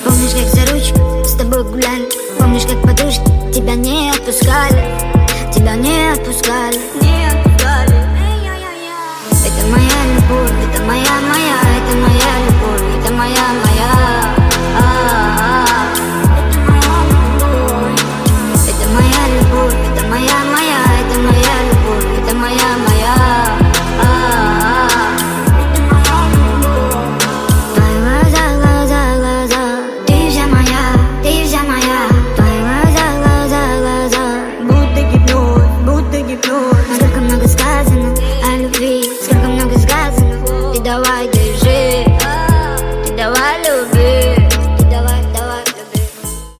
Помнишь, как за ручку с тобой гуляли? Помнишь, как подушки тебя не отпускали? Тебя не отпускали.